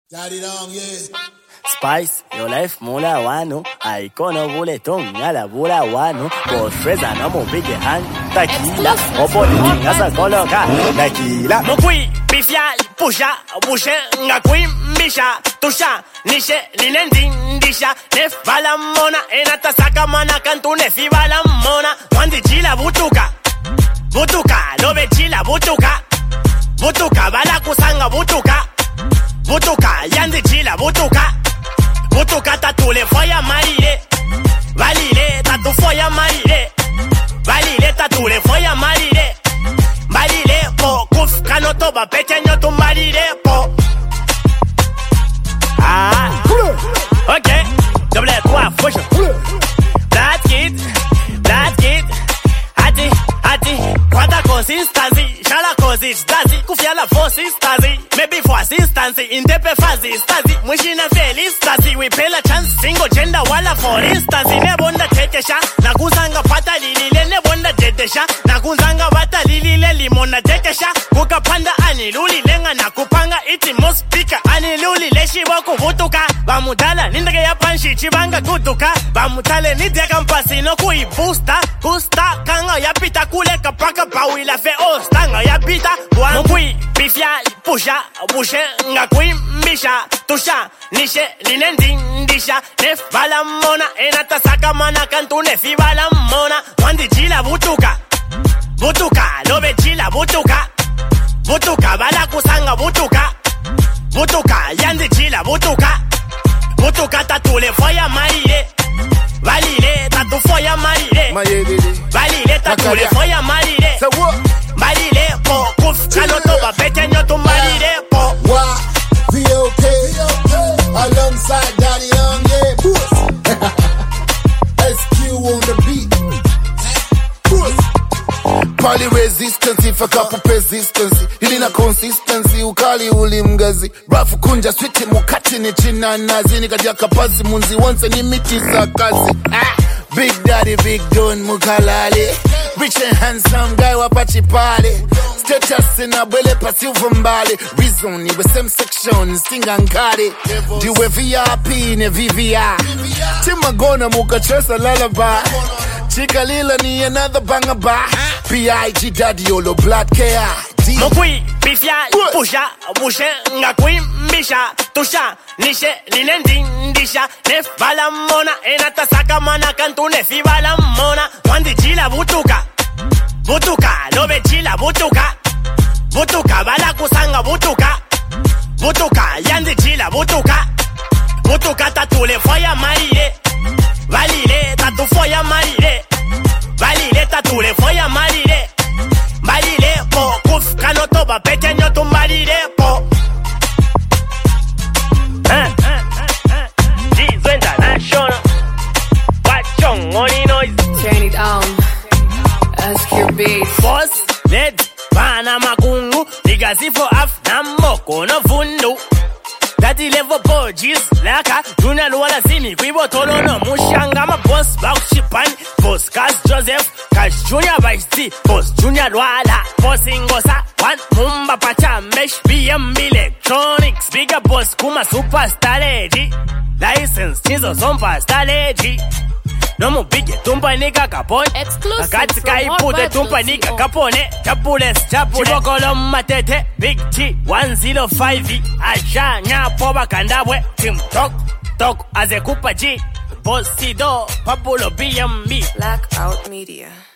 Daddy long, yeah. Spice, your life mula wano. Aikono buleton, yala bula wano. Bostreza no mo big hand. Tequila, opo ni ngasa koloka. Tequila. Mokui, bifia, pusha, bushe, ngakui, misha, tusha, nishe, ninendindisha, nefala mona, enata saka mana kantu nefibala mona. Wandi chila butuka, butuka, lobe chila butuka, butuka, bala kusanga butuka, butuka, yandi chila butuka. Butuka tatule foya marire, valile tatu foya marire, valile tatule foya marire, valile po kuf kanotoba pequeño tu marire po. Ah, okay, double 3 push. Black kid, hati, quanta consistency, shala consistency, kufia la consistency, maybe for assistance, intepe fazi, stazi, mwishina feliz, stazi, we pay la chance, single gender wala for instance, nebonda tetesha, nakuzanga pata lilile, nebonda tetesha, nakuzanga bata lilile, limona tetesha, kukapanda aniluli, lenga nakupanga, iti mospika, aniluli, leshi wako vutuka, bamutala, nindage ya panshi, chibanga kutuka, bamutale, nidega mpasi, no kui booster, kanga ya pita kule kapaka pawi la fe ostanga ya pita, mokui, bifia, pusha, bushe, ngakui, misha, tusha, nishe, ninendindisha, nefala mona, enata saka mana kantu nefibala mona, wandi chila butuka, butuka, lobe chila butuka, butuka, bala kusanga butuka, butuka, yandi chila butuka, butuka tatule foya marire, valile tatu foya marire, valile tatule foya marire, marire po, kuf kanotoba pequeño tu marire po. VOK, alongside Daddy Young, yeah, puss. SQ on the beat, puss. Pali resistance, if a couple persistence. Ilina consistency, ukali ulimgazi. Rafu kunja switi mukati ni china nazi. Nikadia kapasi munzi once ni miti sakazi. Big daddy, big don mukalali. Rich and handsome guy wapachi pale. Status in a bele pasivu mbali. Reason ni we same section singa nkali. Diwe VIP ne VVI. Tima gona muka chesa lullaby. Chika lila ni another banger ba. P.I.G. daddy yolo blood care. Mokui, bifia, pusha, bushe, ngakui, misha, tusha, nishe, ninendindisha, nefala mona, enata saka mana kantu nefibala mona, wandi chila butuka, butuka, lobe chila butuka, butuka, bala kusanga butuka, butuka, yandi chila butuka, butuka tatule foya marire, valile tatu foya marire, valile tatule foya marire, marire po, kuf kanotoba pequeño tu marire po. Jizo International, Wachong Money Noise. Turn it on, SQ Beats. Boss, net, bana makungu, nigasi for af, namoko no fundu. Daddy level porgies, laka, junior wala simi, kwibo tolo no mushanga, ma boss, bakushipani, boss, Cash Joseph, Cash Junior Vice T, boss, Junior Wala, boss Ingosa, one, Mumba Pacha, Mesh, BM Electronics, bigger boss, Kuma Superstar Lady, license, Chizo Zompa Star Lady. No mo big tumpa nigga capone. Exclusive Akati kai pute tumpa nigga capone. Chapules, chibokolom matete. Big T 105. Asha nya poba kandabwe. Tim tok azekupa G. Bossido, Papulo BMB. Blackout Media.